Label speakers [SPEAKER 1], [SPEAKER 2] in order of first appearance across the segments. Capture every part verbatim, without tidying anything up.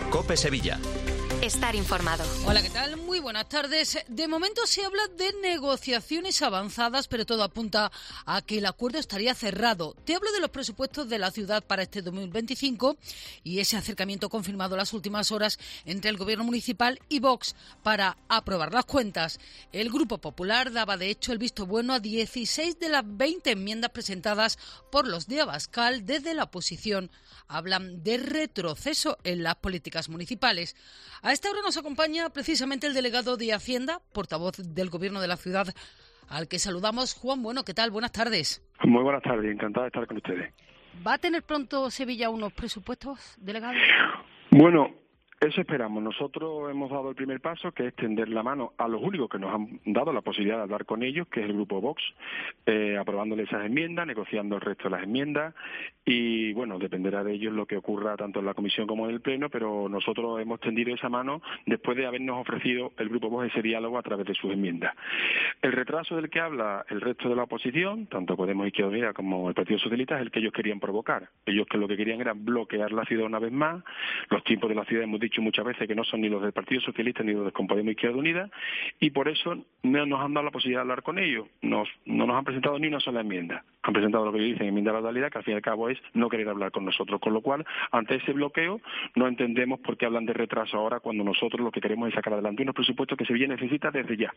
[SPEAKER 1] COPE Sevilla.
[SPEAKER 2] Estar informado.
[SPEAKER 3] Hola, ¿qué tal? Muy buenas tardes. De momento se habla de negociaciones avanzadas, pero todo apunta a que el acuerdo estaría cerrado. Te hablo de los presupuestos de la ciudad para este dos mil veinticinco y ese acercamiento confirmado las últimas horas entre el Gobierno municipal y Vox para aprobar las cuentas. El Grupo Popular daba de hecho el visto bueno a dieciséis de las veinte enmiendas presentadas por los de Abascal. Desde la oposición hablan de retroceso en las políticas municipales. A esta hora nos acompaña precisamente el delegado de Hacienda, portavoz del Gobierno de la ciudad, al que saludamos. Juan Bueno, ¿qué tal? Buenas tardes.
[SPEAKER 4] Muy buenas tardes, encantado de estar con ustedes.
[SPEAKER 3] ¿Va a tener pronto Sevilla unos presupuestos, delegado?
[SPEAKER 4] Bueno, eso esperamos. Nosotros hemos dado el primer paso, que es tender la mano a los únicos que nos han dado la posibilidad de hablar con ellos, que es el Grupo Vox, eh, aprobándole esas enmiendas, negociando el resto de las enmiendas y, bueno, dependerá de ellos lo que ocurra tanto en la comisión como en el Pleno, pero nosotros hemos tendido esa mano después de habernos ofrecido el Grupo Vox ese diálogo a través de sus enmiendas. El retraso del que habla el resto de la oposición, tanto Podemos, Izquierda Unida como el Partido Socialista, es el que ellos querían provocar. Ellos que lo que querían era bloquear la ciudad una vez más. Los tiempos de la ciudad hemos dicho muchas veces que no son ni los del Partido Socialista ni los de Podemos, Izquierda Unida, y por eso no nos han dado la posibilidad de hablar con ellos. Nos, no nos han presentado ni una sola enmienda. Han presentado lo que ellos dicen, enmienda a la totalidad, que al fin y al cabo es no querer hablar con nosotros. Con lo cual, ante ese bloqueo, no entendemos por qué hablan de retraso ahora cuando nosotros lo que queremos es sacar adelante unos presupuestos que Sevilla necesita desde ya.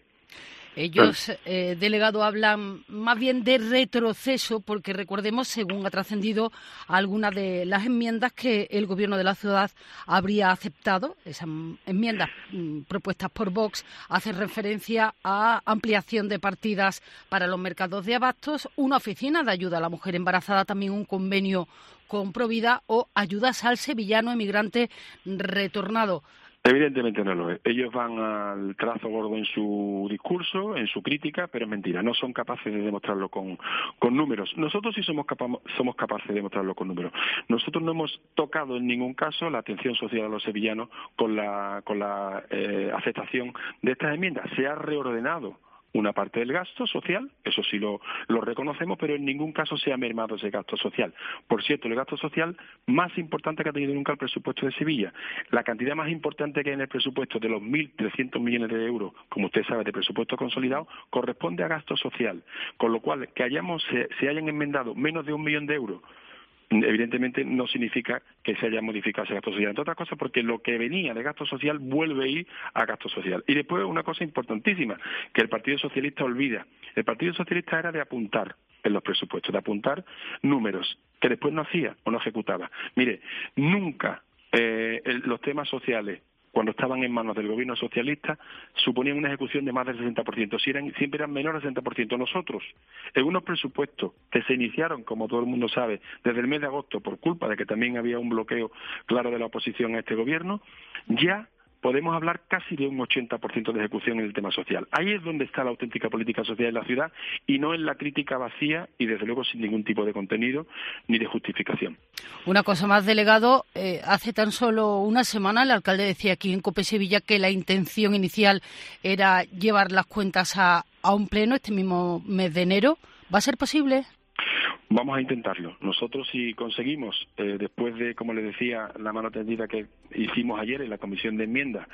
[SPEAKER 3] Ellos, eh, delegado, hablan más bien de retroceso porque recordemos, según ha trascendido, algunas de las enmiendas que el Gobierno de la ciudad habría aceptado. Esas enmiendas mm, propuestas por Vox hacen referencia a ampliación de partidas para los mercados de abastos, una oficina de ayuda a la mujer embarazada, también un convenio con Provida o ayudas al sevillano emigrante retornado.
[SPEAKER 4] Evidentemente no lo es. Ellos van al trazo gordo en su discurso, en su crítica, pero es mentira. No son capaces de demostrarlo con, con números. Nosotros sí somos, capa- somos capaces de demostrarlo con números. Nosotros no hemos tocado en ningún caso la atención social a los sevillanos con la, con la eh, aceptación de estas enmiendas. Se ha reordenado una parte del gasto social, eso sí lo, lo reconocemos, pero en ningún caso se ha mermado ese gasto social. Por cierto, el gasto social más importante que ha tenido nunca el presupuesto de Sevilla, la cantidad más importante que hay en el presupuesto de los mil trescientos millones de euros, como usted sabe, de presupuesto consolidado, corresponde a gasto social, con lo cual que hayamos se, se hayan enmendado menos de un millón de euros, evidentemente no significa que se haya modificado ese gasto social. Entre otras cosas porque lo que venía de gasto social vuelve a ir a gasto social. Y después una cosa importantísima, que el Partido Socialista olvida. El Partido Socialista era de apuntar en los presupuestos, de apuntar números, que después no hacía o no ejecutaba. Mire, nunca eh, el, los temas sociales, cuando estaban en manos del gobierno socialista, suponían una ejecución de más del sesenta por ciento, si eran, siempre eran menores del sesenta por ciento. Nosotros, en unos presupuestos que se iniciaron, como todo el mundo sabe, desde el mes de agosto, por culpa de que también había un bloqueo claro de la oposición a este gobierno, ya podemos hablar casi de un ochenta por ciento de ejecución en el tema social. Ahí es donde está la auténtica política social en la ciudad y no en la crítica vacía y, desde luego, sin ningún tipo de contenido ni de justificación.
[SPEAKER 3] Una cosa más, delegado. Eh, hace tan solo una semana el alcalde decía aquí en COPE Sevilla que la intención inicial era llevar las cuentas a, a un pleno este mismo mes de enero. ¿Va a ser posible?
[SPEAKER 4] Vamos a intentarlo. Nosotros, si conseguimos, eh, después de, como le decía, la mano tendida que hicimos ayer en la comisión de enmiendas,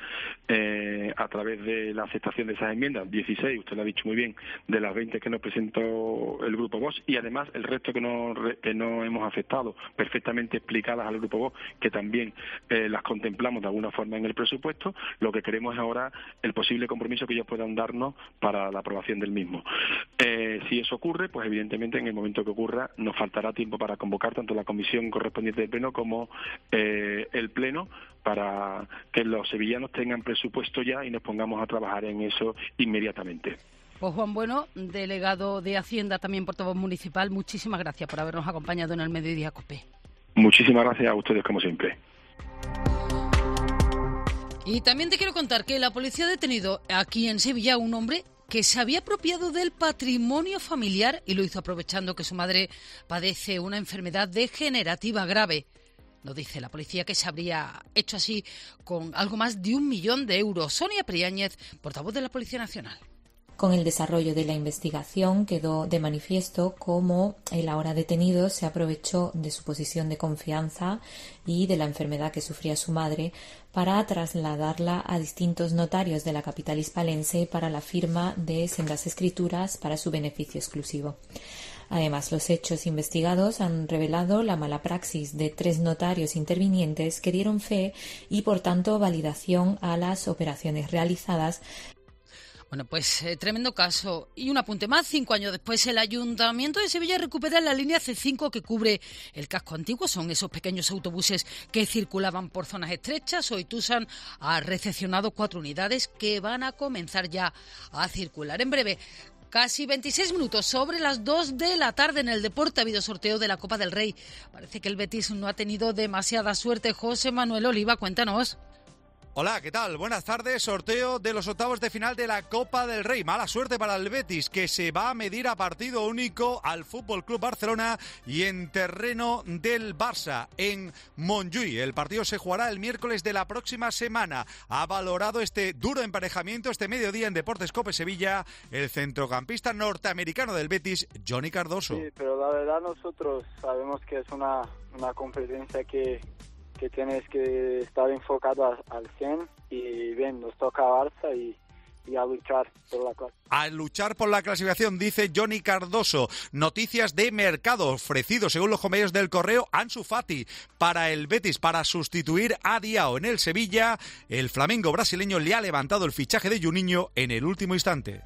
[SPEAKER 4] eh, a través de la aceptación de esas enmiendas, dieciséis, usted lo ha dicho muy bien, de las veinte que nos presentó el Grupo Vox, y además el resto que no, que no hemos aceptado, perfectamente explicadas al Grupo Vox, que también eh, las contemplamos de alguna forma en el presupuesto, lo que queremos es ahora el posible compromiso que ellos puedan darnos para la aprobación del mismo. Eh, si eso ocurre, pues evidentemente en el momento que ocurra nos faltará tiempo para convocar tanto la comisión correspondiente del Pleno como eh, el Pleno para que los sevillanos tengan presupuesto ya y nos pongamos a trabajar en eso inmediatamente.
[SPEAKER 3] Pues Juan Bueno, delegado de Hacienda, también portavoz municipal, muchísimas gracias por habernos acompañado en el Mediodía COPE.
[SPEAKER 4] Muchísimas gracias a ustedes, como siempre.
[SPEAKER 3] Y también te quiero contar que la policía ha detenido aquí en Sevilla a un hombre que se había apropiado del patrimonio familiar y lo hizo aprovechando que su madre padece una enfermedad degenerativa grave. Nos dice la policía que se habría hecho así con algo más de un millón de euros. Sonia Priáñez, portavoz de la Policía Nacional.
[SPEAKER 1] Con el desarrollo de la investigación quedó de manifiesto cómo el ahora detenido se aprovechó de su posición de confianza y de la enfermedad que sufría su madre para trasladarla a distintos notarios de la capital hispalense para la firma de sendas escrituras para su beneficio exclusivo. Además, los hechos investigados han revelado la mala praxis de tres notarios intervinientes que dieron fe y, por tanto, validación a las operaciones realizadas.
[SPEAKER 3] Bueno, pues eh, tremendo caso. Y un apunte más, cinco años después el Ayuntamiento de Sevilla recupera la línea C cinco que cubre el casco antiguo. Son esos pequeños autobuses que circulaban por zonas estrechas. Hoy Tusan ha recepcionado cuatro unidades que van a comenzar ya a circular en breve. Casi veintiséis minutos sobre las dos de la tarde en el deporte ha habido sorteo de la Copa del Rey. Parece que el Betis no ha tenido demasiada suerte. José Manuel Oliva, cuéntanos.
[SPEAKER 2] Hola, ¿qué tal? Buenas tardes. Sorteo de los octavos de final de la Copa del Rey. Mala suerte para el Betis, que se va a medir a partido único al F C Barcelona y en terreno del Barça, en Montjuïc. El partido se jugará el miércoles de la próxima semana. Ha valorado este duro emparejamiento este mediodía en Deportes COPE Sevilla el centrocampista norteamericano del Betis, Johnny Cardoso.
[SPEAKER 5] Sí, pero la verdad nosotros sabemos que es una, una competencia que... que tienes que estar enfocado a, al cien y bien, nos toca a Barça y, y a luchar por la clase.
[SPEAKER 2] A luchar por la clasificación, dice Johnny Cardoso. Noticias de mercado ofrecido, según los medios del Correo, Ansu Fati para el Betis para sustituir a Diao en el Sevilla. El Flamengo brasileño le ha levantado el fichaje de Juninho en el último instante.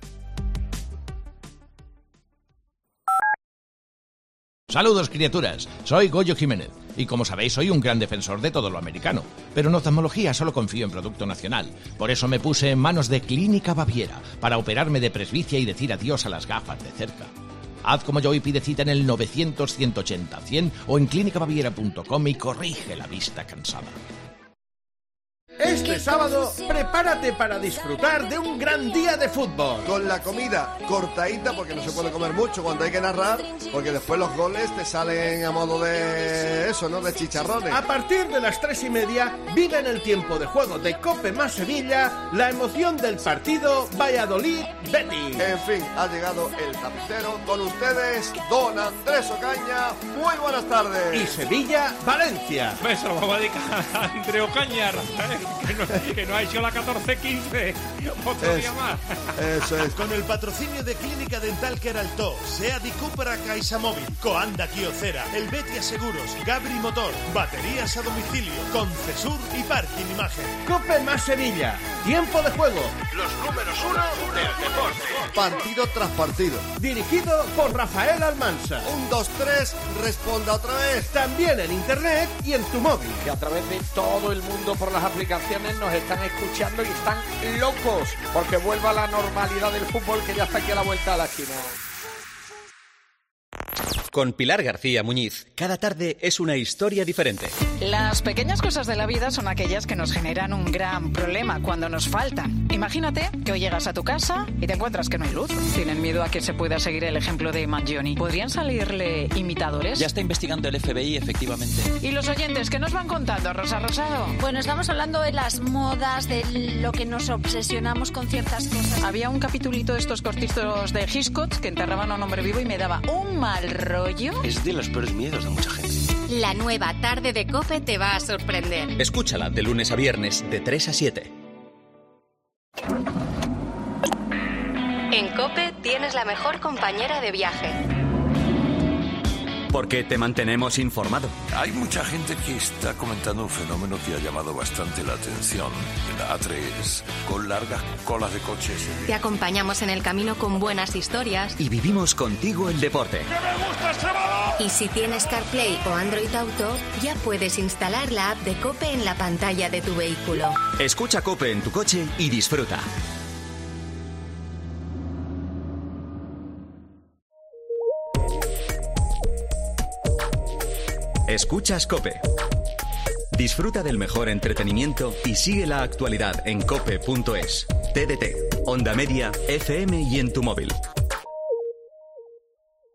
[SPEAKER 6] Saludos, criaturas. Soy Goyo Jiménez y, como sabéis, soy un gran defensor de todo lo americano. Pero en oftalmología solo confío en producto nacional. Por eso me puse en manos de Clínica Baviera para operarme de presbicia y decir adiós a las gafas de cerca. Haz como yo y pide cita en el novecientos, ciento ochenta, cien o en clínica baviera punto com y corrige la vista cansada.
[SPEAKER 7] Este sábado, prepárate para disfrutar de un gran día de fútbol.
[SPEAKER 8] Con la comida cortadita, porque no se puede comer mucho cuando hay que narrar, porque después los goles te salen a modo de eso, ¿no? De chicharrones.
[SPEAKER 7] A partir de las tres y media, vive en el tiempo de juego de COPE más Sevilla la emoción del partido Valladolid-Betis.
[SPEAKER 8] En fin, ha llegado el tapicero. Con ustedes, don Andrés Ocaña. Muy buenas tardes.
[SPEAKER 7] Y Sevilla-Valencia.
[SPEAKER 9] Me se lo vamos a dedicar a Andrés Ocaña, Rafael. Que no, que no ha hecho la catorce quince. Otro es, día más.
[SPEAKER 8] Eso es.
[SPEAKER 10] Con el patrocinio de Clínica Dental Queraltó, Seat y Cupra CaixaMóvil, Coanda Kiocera, El Betia Seguros, Gabri Motor, baterías a domicilio, Concesur y Parking Imagen.
[SPEAKER 7] COPE más Sevilla. Tiempo de juego.
[SPEAKER 10] Los números uno del deporte.
[SPEAKER 8] Partido tras partido.
[SPEAKER 7] Dirigido por Rafael Almansa.
[SPEAKER 8] Un, dos, tres, responda otra vez.
[SPEAKER 7] También en internet y en tu móvil.
[SPEAKER 11] Y a través de todo el mundo por las aplicaciones nos están escuchando y están locos porque vuelva la normalidad del fútbol, que ya está aquí a la vuelta de la esquina.
[SPEAKER 12] Con Pilar García Muñiz, cada tarde es una historia diferente.
[SPEAKER 13] Las pequeñas cosas de la vida son aquellas que nos generan un gran problema cuando nos faltan. Imagínate que hoy llegas a tu casa y te encuentras que no hay luz. Tienen miedo a que se pueda seguir el ejemplo de Mangione. ¿Podrían salirle imitadores?
[SPEAKER 12] Ya está investigando el F B I, efectivamente.
[SPEAKER 13] ¿Y los oyentes qué nos van contando, Rosa Rosado?
[SPEAKER 14] Bueno, estamos hablando de las modas, de lo que nos obsesionamos con ciertas cosas.
[SPEAKER 13] Había un capitulito de estos cortitos de Hitchcock que enterraban a un hombre vivo y me daba un mal rollo.
[SPEAKER 12] Es de los peores miedos de mucha gente.
[SPEAKER 14] La nueva tarde de COPE te va a sorprender.
[SPEAKER 12] Escúchala de lunes a viernes de tres a siete.
[SPEAKER 14] En COPE tienes la mejor compañera de viaje.
[SPEAKER 12] Porque te mantenemos informado.
[SPEAKER 15] Hay mucha gente que está comentando un fenómeno que ha llamado bastante la atención. En la A tres, con largas colas de coches.
[SPEAKER 14] Te acompañamos en el camino con buenas historias.
[SPEAKER 12] Y vivimos contigo el deporte.
[SPEAKER 15] ¡Que me gusta ese balón!
[SPEAKER 14] Y si tienes CarPlay o Android Auto, ya puedes instalar la app de COPE en la pantalla de tu vehículo.
[SPEAKER 12] Escucha COPE en tu coche y disfruta. Escuchas COPE. Disfruta del mejor entretenimiento y sigue la actualidad en cope punto es. T D T, Onda Media, F M y en tu móvil.